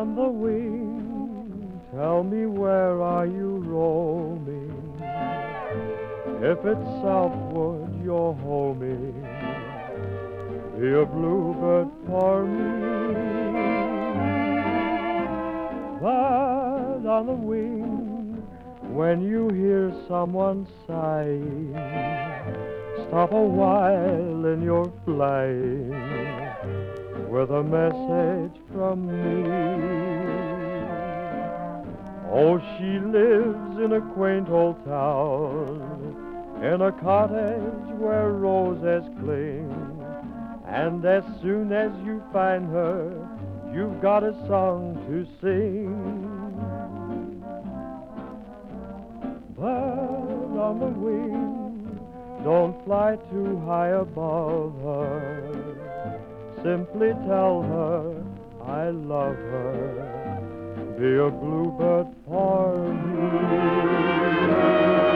on the wing, tell me where are you roaming? If it's southward you're homing, be a bluebird for me. But on the wing, when you hear someone sighing, stop a while in your flying with a message from me. Oh, she lives in a quaint old town, in a cottage where roses cling, and as soon as you find her, you've got a song to sing. But on the wing, don't fly too high above her. Simply tell her I love her. Be a bluebird for me.